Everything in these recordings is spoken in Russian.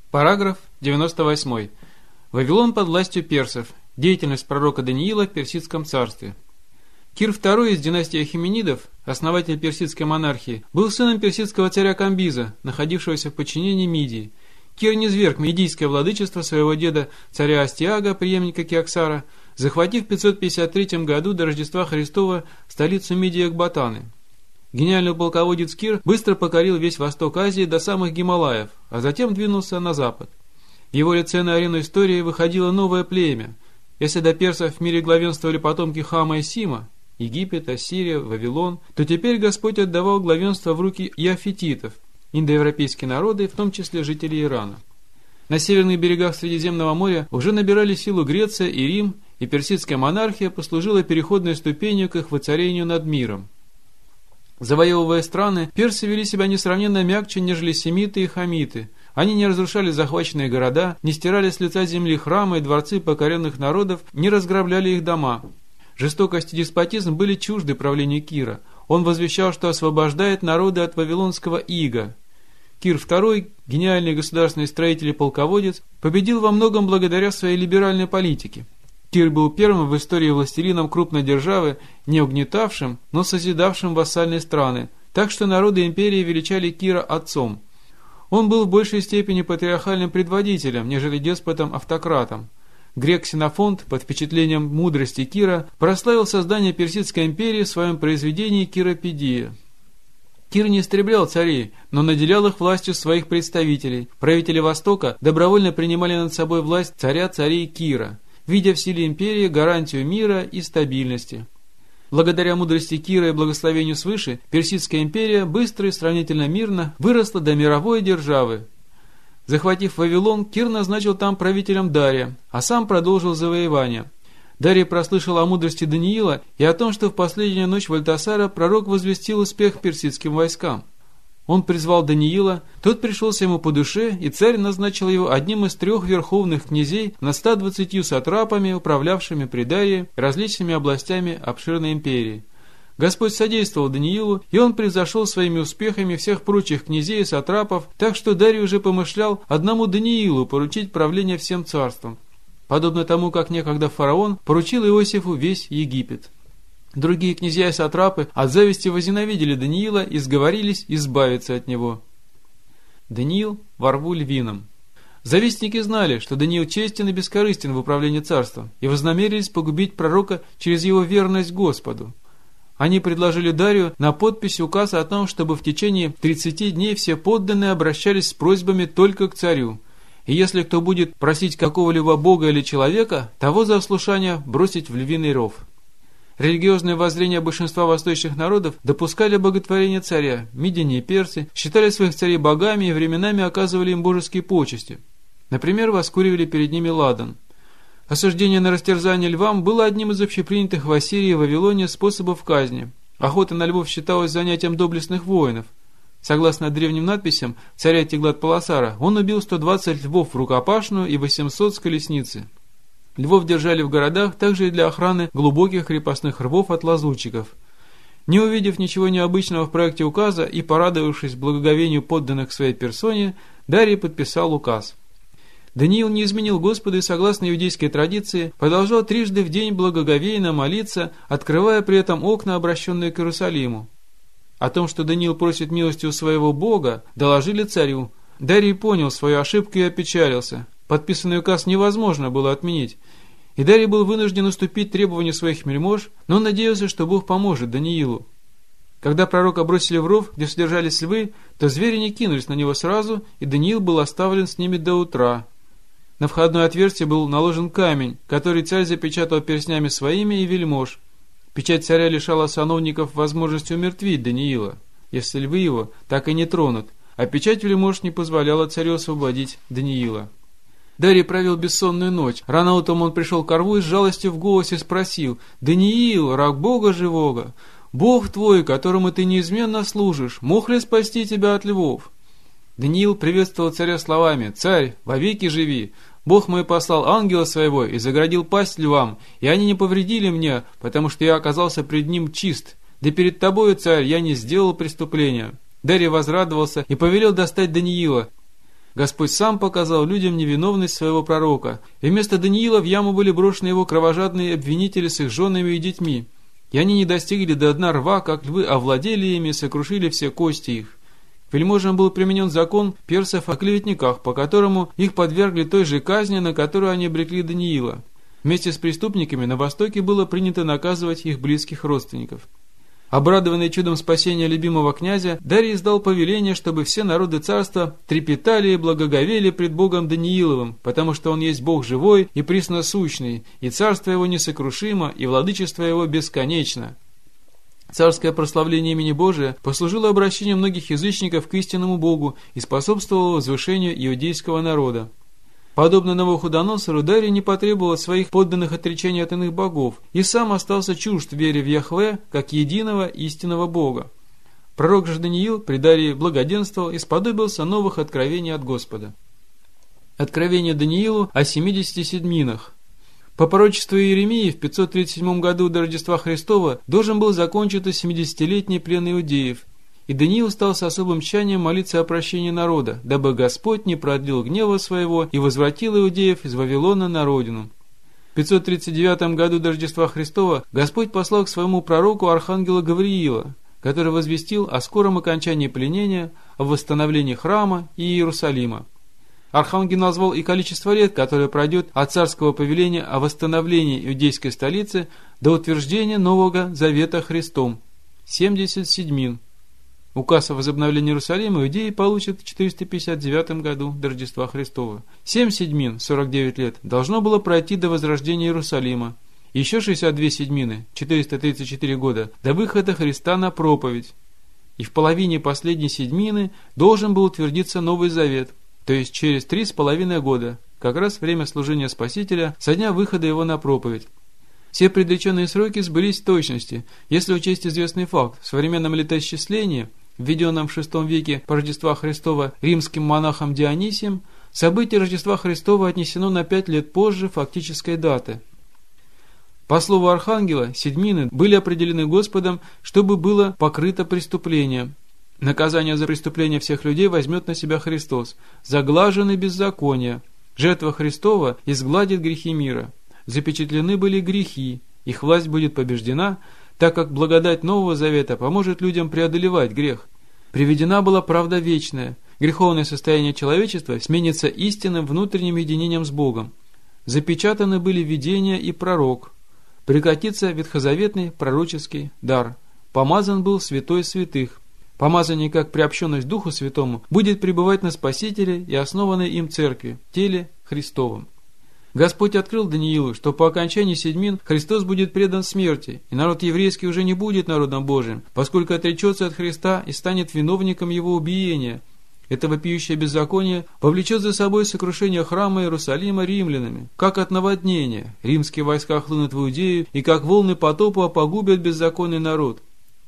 Параграф 98. Вавилон под властью персов. Деятельность пророка Даниила в Персидском царстве. Кир II из династии Ахеменидов, основатель персидской монархии, был сыном персидского царя Камбиза, находившегося в подчинении Мидии. Кир низвергг медийское владычество своего деда царя Астиага, преемника Кеоксара, захватив в 553 году до Рождества Христова столицу Мидии Экбатаны. Гениальный полководец Кир быстро покорил весь восток Азии до самых Гималаев, а затем двинулся на запад. В его лице на арену истории выходило новое племя. Если до персов в мире главенствовали потомки Хама и Сима, Египет, Ассирия, Вавилон, то теперь Господь отдавал главенство в руки иафититов, индоевропейские народы, в том числе жители Ирана. На северных берегах Средиземного моря уже набирали силу Греция и Рим, и персидская монархия послужила переходной ступенью к их воцарению над миром. Завоевывая страны, персы вели себя несравненно мягче, нежели семиты и хамиты. Они не разрушали захваченные города, не стирали с лица земли храмы и дворцы покоренных народов, не разграбляли их дома. Жестокость и деспотизм были чужды правлению Кира. Он возвещал, что освобождает народы от вавилонского ига. Кир II, гениальный государственный строитель и полководец, победил во многом благодаря своей либеральной политике. Кир был первым в истории властелином крупной державы, не угнетавшим, но созидавшим вассальные страны, так что народы империи величали Кира отцом. Он был в большей степени патриархальным предводителем, нежели деспотом-автократом. Грек Ксенофонт, под впечатлением мудрости Кира, прославил создание Персидской империи в своем произведении «Киропедия». Кир не истреблял царей, но наделял их властью своих представителей. Правители Востока добровольно принимали над собой власть царей Кира, видя в силе империи гарантию мира и стабильности. Благодаря мудрости Кира и благословению свыше, Персидская империя быстро и сравнительно мирно выросла до мировой державы. Захватив Вавилон, Кир назначил там правителем Дария, а сам продолжил завоевание. Дарий прослышал о мудрости Даниила и о том, что в последнюю ночь Вальтасара пророк возвестил успех персидским войскам. Он призвал Даниила, тот пришелся ему по душе, и царь назначил его одним из 3 верховных князей над 120 сатрапами, управлявшими при Дарии различными областями обширной империи. Господь содействовал Даниилу, и он превзошел своими успехами всех прочих князей и сатрапов, так что Дарий уже помышлял одному Даниилу поручить правление всем царством, подобно тому, как некогда фараон поручил Иосифу весь Египет. Другие князья и сатрапы от зависти возненавидели Даниила и сговорились избавиться от него. Даниил во рву львином. Завистники знали, что Даниил честен и бескорыстен в управлении царством, и вознамерились погубить пророка через его верность Господу. Они предложили Дарию на подпись указ о том, чтобы в течение 30 дней все подданные обращались с просьбами только к царю, и если кто будет просить какого-либо бога или человека, того за ослушание бросить в львиный ров. Религиозные воззрения большинства восточных народов допускали боготворение царя. Мидяне и персы считали своих царей богами и временами оказывали им божеские почести. Например, воскуривали перед ними ладан. Осуждение на растерзание львам было одним из общепринятых в Ассирии и Вавилоне способов казни. Охота на львов считалась занятием доблестных воинов. Согласно древним надписям царя Теглат-Паласара, он убил 120 львов в рукопашную и 800 с колесницы. Львов держали в городах также и для охраны глубоких крепостных рвов от лазутчиков. Не увидев ничего необычного в проекте указа и порадовавшись благоговению подданных к своей персоне, Дарий подписал указ. Даниил не изменил Господу и, согласно иудейской традиции, продолжал трижды в день благоговейно молиться, открывая при этом окна, обращенные к Иерусалиму. О том, что Даниил просит милости у своего Бога, доложили царю. Дарий понял свою ошибку и опечалился. Подписанный указ невозможно было отменить, и Дарий был вынужден уступить требованию своих вельмож, но он надеялся, что Бог поможет Даниилу. Когда пророка бросили в ров, где содержались львы, то звери не кинулись на него сразу, и Даниил был оставлен с ними до утра. На входное отверстие был наложен камень, который царь запечатал перстнями своими и вельмож. Печать царя лишала сановников возможности умертвить Даниила, если львы его так и не тронут, а печать вельмож не позволяла царю освободить Даниила. Дарий провел бессонную ночь. Рано утром он пришел к рву и с жалостью в голосе спросил: «Даниил, раб Бога живого, Бог твой, которому ты неизменно служишь, мог ли спасти тебя от львов?» Даниил приветствовал царя словами: «Царь, вовеки живи! Бог мой послал ангела своего и заградил пасть львам, и они не повредили мне, потому что я оказался пред ним чист. Да перед тобою, царь, я не сделал преступления». Дарий возрадовался и повелел достать Даниила. Господь сам показал людям невиновность своего пророка, и вместо Даниила в яму были брошены его кровожадные обвинители с их женами и детьми. И они не достигли до дна рва, как львы, овладели ими и сокрушили все кости их. К вельможам был применен закон персов о клеветниках, по которому их подвергли той же казни, на которую они обрекли Даниила. Вместе с преступниками на Востоке было принято наказывать их близких родственников. Обрадованный чудом спасения любимого князя, Дарий издал повеление, чтобы все народы царства трепетали и благоговели пред Богом Данииловым, потому что он есть Бог живой и пресносущный, и царство его несокрушимо, и владычество его бесконечно. Царское прославление имени Божия послужило обращением многих язычников к истинному Богу и способствовало возвышению иудейского народа. Подобно Навуходоносору, Дарий не потребовал от своих подданных отречения от иных богов и сам остался чужд вере в Яхве, как единого истинного Бога. Пророк же Даниил при Дарии благоденствовал и сподобился новых откровений от Господа. Откровение Даниилу о 70 седьминах. По пророчеству Иеремии в 537 году до Рождества Христова должен был закончиться 70-летний плен иудеев, и Даниил стал с особым тщанием молиться о прощении народа, дабы Господь не продлил гнева своего и возвратил иудеев из Вавилона на родину. В 539 году до Рождества Христова Господь послал к своему пророку архангела Гавриила, который возвестил о скором окончании пленения, о восстановлении храма и Иерусалима. Архангел назвал и количество лет, которое пройдет от царского повеления о восстановлении иудейской столицы до утверждения Нового Завета Христом – 70 седьмин. Указ о возобновлении Иерусалима иудеи получат в 459 году до Рождества Христова. 7 седьмин, 49 лет, должно было пройти до возрождения Иерусалима. Еще 62 седьмины, 434 года, до выхода Христа на проповедь. И в половине последней седьмины должен был утвердиться Новый Завет, то есть через 3,5 года, как раз время служения Спасителя со дня выхода его на проповедь. Все предреченные сроки сбылись в точности, если учесть известный факт. В современном летоисчислении, введенном в VI веке по Рождества Христова римским монахом Дионисием, событие Рождества Христова отнесено на 5 лет позже фактической даты. По слову Архангела, седьмины были определены Господом, чтобы было покрыто преступление. Наказание за преступление всех людей возьмет на себя Христос. Заглажены беззакония. Жертва Христова изгладит грехи мира. Запечатлены были грехи, их власть будет побеждена, так как благодать Нового Завета поможет людям преодолевать грех. Приведена была правда вечная, греховное состояние человечества сменится истинным внутренним единением с Богом. Запечатаны были видения и пророк. Прекратится ветхозаветный пророческий дар. Помазан был святой святых. Помазание, как приобщенность Духу Святому, будет пребывать на Спасителе и основанной им Церкви, теле Христовом. Господь открыл Даниилу, что по окончании седьмин Христос будет предан смерти, и народ еврейский уже не будет народом Божиим, поскольку отречется от Христа и станет виновником его убиения. Это вопиющее беззаконие повлечет за собой сокрушение храма Иерусалима римлянами, как от наводнения. Римские войска хлынут в Иудею, и как волны потопа погубят беззаконный народ.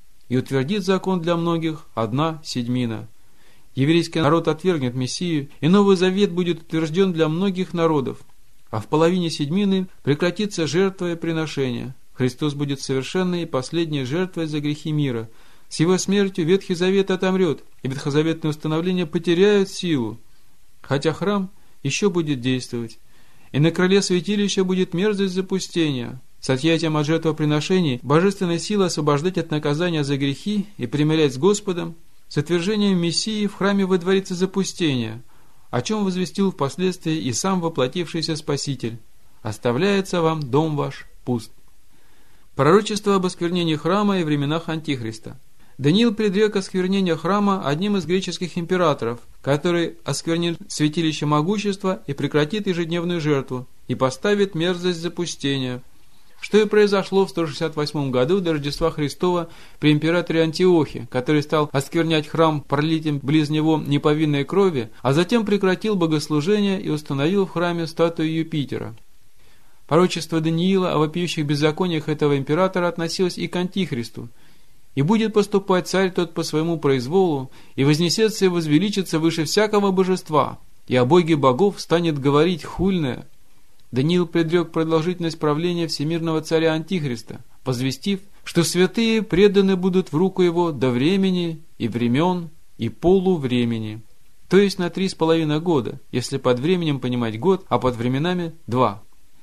И утвердит закон для многих 1 седьмина. Еврейский народ отвергнет Мессию, и Новый Завет будет утвержден для многих народов. А в половине седьмины прекратится жертва и приношение. Христос будет совершенной и последней жертвой за грехи мира. С его смертью Ветхий Завет отомрет, и ветхозаветные установления потеряют силу. Хотя храм еще будет действовать. И на крыле святилища будет мерзость запустения. С отъятием от жертвоприношений божественная сила освобождать от наказания за грехи и примирять с Господом. С отвержением Мессии в храме выдворится запустение, о чем возвестил впоследствии и сам воплотившийся Спаситель. «Оставляется вам дом ваш пуст». Пророчество об осквернении храма и временах Антихриста. Даниил предрек осквернение храма одним из греческих императоров, который осквернит святилище могущества и прекратит ежедневную жертву, и поставит мерзость запустения. Что и произошло в 168 году до Рождества Христова при императоре Антиохе, который стал осквернять храм пролитием близ него неповинной крови, а затем прекратил богослужение и установил в храме статую Юпитера. Пророчество Даниила о вопиющих беззакониях этого императора относилось и к Антихристу. «И будет поступать царь тот по своему произволу, и вознесется и возвеличится выше всякого божества, и о Боге богов станет говорить хульное». Даниил предрек продолжительность правления всемирного царя Антихриста, возвестив, что святые преданы будут в руку его до времени и времен и полувремени. то есть на 3,5 года, если под временем понимать год, а под временами 2.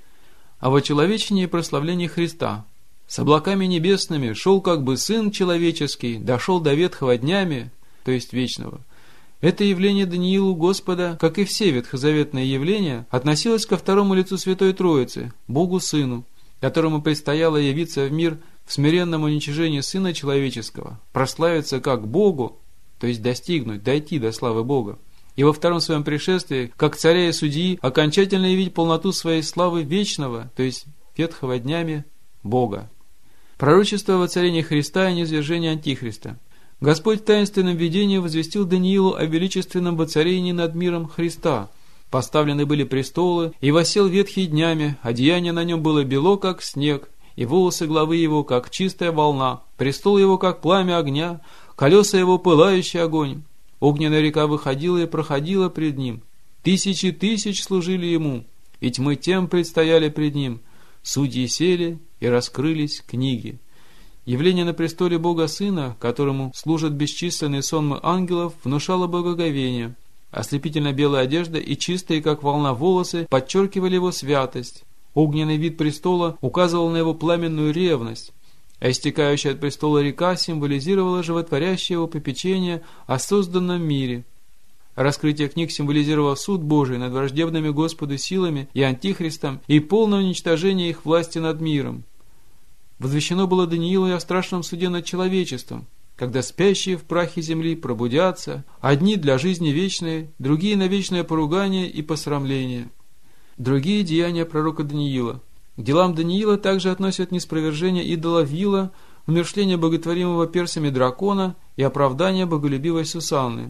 О вочеловечении и прославлении Христа. С облаками небесными шел как бы Сын Человеческий, дошел до ветхого днями, то есть вечного. Это явление Даниилу Господа, как и все ветхозаветные явления, относилось ко второму лицу Святой Троицы, Богу Сыну, которому предстояло явиться в мир в смиренном уничижении Сына Человеческого, прославиться как Богу, то есть достигнуть, дойти до славы Бога, и во втором своем пришествии, как царя и судьи, окончательно явить полноту своей славы вечного, то есть ветхого днями, Бога. Пророчество о воцарении Христа и низвержении Антихриста. Господь в таинственном видении возвестил Даниилу о величественном воцарении над миром Христа. Поставлены были престолы, и восел ветхий днями, одеяние на нем было бело, как снег, и волосы главы его, как чистая волна, престол его, как пламя огня, колеса его, пылающий огонь. Огненная река выходила и проходила пред ним. Тысячи тысяч служили ему, и тьмы тем предстояли пред ним. Судьи сели, и раскрылись книги. Явление на престоле Бога Сына, которому служат бесчисленные сонмы ангелов, внушало благоговение. Ослепительно белая одежда и чистые, как волна, волосы подчеркивали его святость. Огненный вид престола указывал на его пламенную ревность, а истекающая от престола река символизировала животворящее его попечение о созданном мире. Раскрытие книг символизировало суд Божий над враждебными Господу силами и Антихристом и полное уничтожение их власти над миром. Возвещено было Даниилу и о страшном суде над человечеством, когда спящие в прахе земли пробудятся, одни для жизни вечной, другие на вечное поругание и посрамление. Другие деяния пророка Даниила. К делам Даниила также относят ниспровержение идола Вила, умерщвление боготворимого персами дракона и оправдание боголюбивой Сусанны.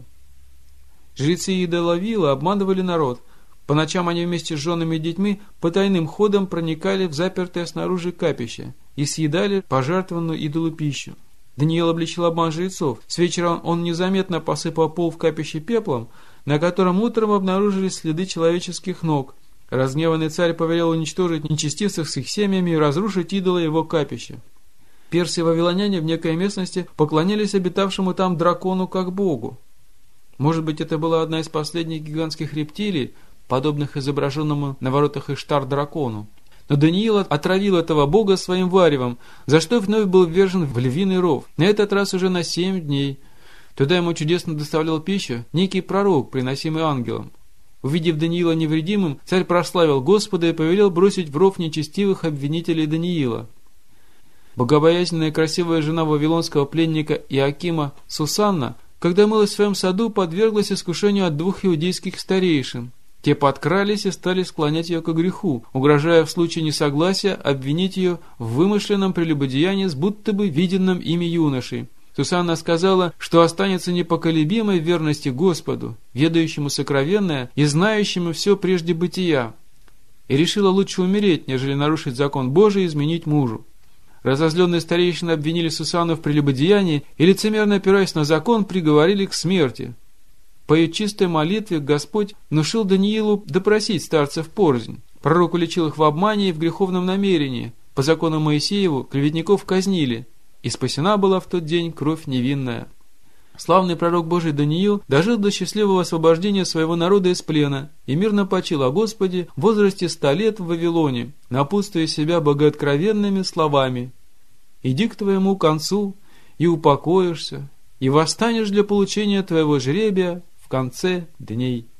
Жрецы идола Вила обманывали народ. По ночам они вместе с женами и детьми потайным ходом проникали в запертое снаружи капище и съедали пожертвованную идолу пищу. Даниил обличил обман жрецов. С вечера он незаметно посыпал пол в капище пеплом, на котором утром обнаружились следы человеческих ног. Разгневанный царь повелел уничтожить нечестивцев с их семьями и разрушить идола его капища. Персы и вавилоняне в некой местности поклонялись обитавшему там дракону как богу. Может быть, это была одна из последних гигантских рептилий, подобных изображенному на воротах Иштар дракону. Но Даниил отравил этого бога своим варевом, за что вновь был ввержен в львиный ров, на этот раз уже на 7 дней. Туда ему чудесно доставлял пищу некий пророк, приносимый ангелом. Увидев Даниила невредимым, царь прославил Господа и повелел бросить в ров нечестивых обвинителей Даниила. Богобоязненная и красивая жена вавилонского пленника Иоакима Сусанна, когда мылась в своем саду, подверглась искушению от 2 иудейских старейшин. Те подкрались и стали склонять ее к греху, угрожая в случае несогласия обвинить ее в вымышленном прелюбодеянии с будто бы виденным ими юношей. Сусанна сказала, что останется непоколебимой в верности Господу, ведающему сокровенное и знающему все прежде бытия, и решила лучше умереть, нежели нарушить закон Божий и изменить мужу. Разозленные старейшины обвинили Сусанну в прелюбодеянии и, лицемерно опираясь на закон, приговорили к смерти. По ее чистой молитве Господь внушил Даниилу допросить старцев порознь. Пророк уличил их в обмане и в греховном намерении. По закону Моисееву клеветников казнили, и спасена была в тот день кровь невинная. Славный пророк Божий Даниил дожил до счастливого освобождения своего народа из плена и мирно почил о Господе в возрасте 100 лет в Вавилоне, напутствуя себя богооткровенными словами: «Иди к твоему концу, и упокоишься, и восстанешь для получения твоего жребия в конце дней».